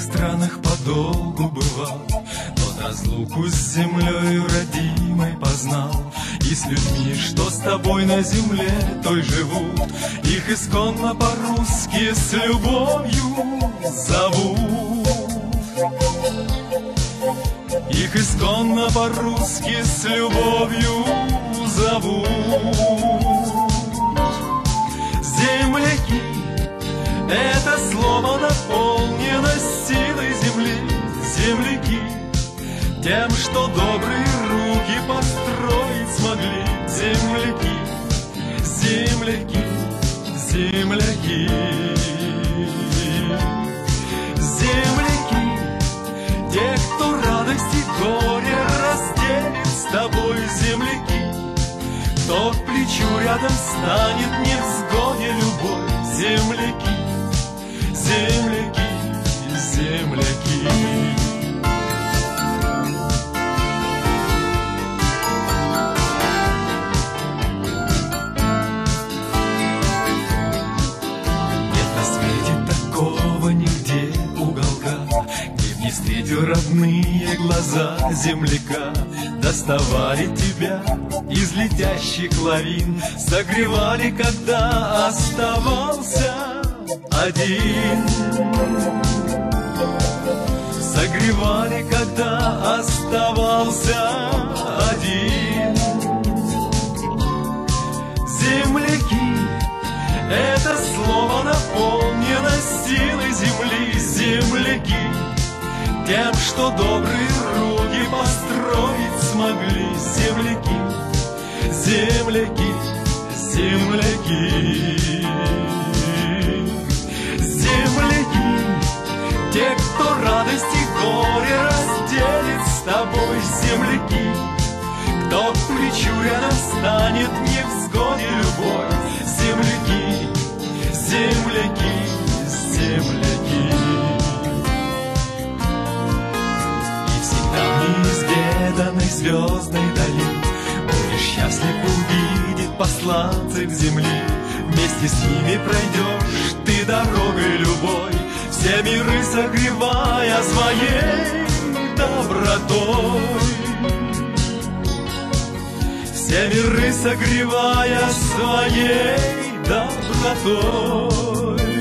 странах подолгу бывал, тот разлуку с землею родимой познал. И с людьми, что с тобой на земле той живут, их исконно по-русски с любовью зовут. Их исконно по-русски с любовью зовут. Земляки — это слово наполнено силой земли. Земляки — тем, что добрые руки построить смогли. Земляки, земляки, земляки. Земляки — те, кто радость и горе разделит с тобой. Земляки, кто к плечу рядом станет не в сгоне любой. Земляки, земляки, земляки. Не встретил родные глаза земляка, доставали тебя из летящих лавин, согревали, когда оставался один. Согревали, когда оставался один. Земляки — это слово наполнено силой земли. Земляки — тем, что добрые руки построить смогли. Земляки, земляки, земляки. Земляки — те, кто радость и горе разделит с тобой. Земляки, кто к плечу рядом станет не в сгоне любой. Земляки, земляки, земляки. Неизведанной звездной дали будешь счастлив увидеть посланцев земли. Вместе с ними пройдешь ты дорогой любой, все миры согревая своей добротой. Все миры согревая своей добротой.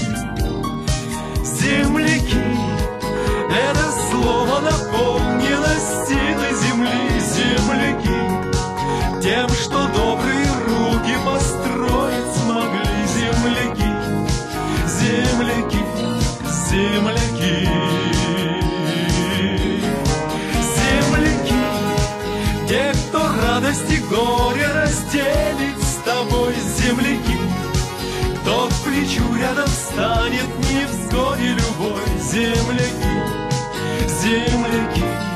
Земляки — это слово наполнено силой земли. Земляки — тем, что добрые руки построить смогли. Земляки, земляки, земляки. Земляки — те, кто радость и горе разделит с тобой. Земляки, кто к плечу рядом станет не в сгоне любой. Земляки, земляки.